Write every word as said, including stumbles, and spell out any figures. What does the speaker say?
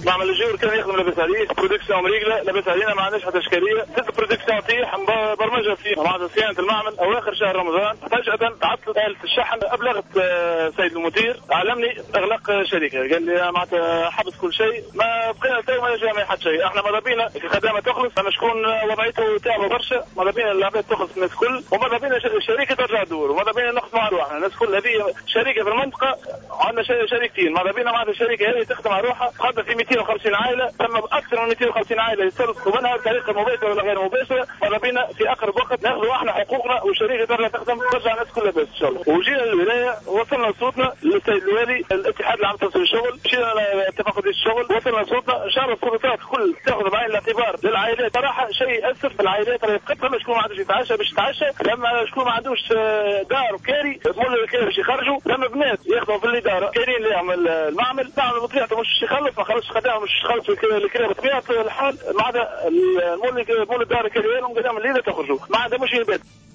معمل الجور كان يخدم لاباس عليه، برودكسيون مريقله لاباس علينا، ما عندناش حتى اشكاليه. ست برودكسيون طيح برمجه فيه مع صيانه المعمل اواخر شهر رمضان، فجاه تعطلت آلة الشحن. ابلغت سيد المدير، علمني اغلاق شركه، قال لي معناتها حبس كل شيء. ما بقينا تو ما نجي حتى شيء. احنا ماذا بينا الخدامه تخلص، اما شكون وضعيته تعبه برشا، ماذا بينا العباد تخلص الناس كل، وماذا بينا الشركه ترجع تدور، وماذا بينا نخدم على روحنا الناس كل. هذه شركه في المنطقه، عندنا شركتين، ماذا بينا معناتها الشركه هذه تخدم على روحها، تخدم في مئتين وخمسين عائله، ثم اكثر من مئتين وخمسين عائله يتصلوا منها بطريقه مباشره ولا غير مباشره. ماذا بينا في اقرب وقت ناخذوا احنا حقوقنا، والشركه ترجع تخدم، ترجع الناس كلها بس ان شاء الله. وجينا للولايه، وصلنا صوتنا للسيد الوالي، الاتحاد العام لتنظيم الشغل، مشينا لاتفاق الشغل، وصلنا صوتنا ان شاء الله. السلطات كل تاخذ بعين الاعتبار للعائلات. صراحه شيء ياسف العائلات، راهي تقدم لما شكون ما عندوش يتعشى باش يتعشى، لما شكون ما عندوش دار وكاري مول الكاري باش يخرجوا، لما بنات يخدموا في الاداره كاينين لهم المعمل، المعمل بطبيعته مش يخلص، ما خلصش خدام، مش يخلص الكرا بطبيعه الحال. ما عدا المول مول الدار كاري لهم قدام الليله تخرجوا، ما عندهمش يبات.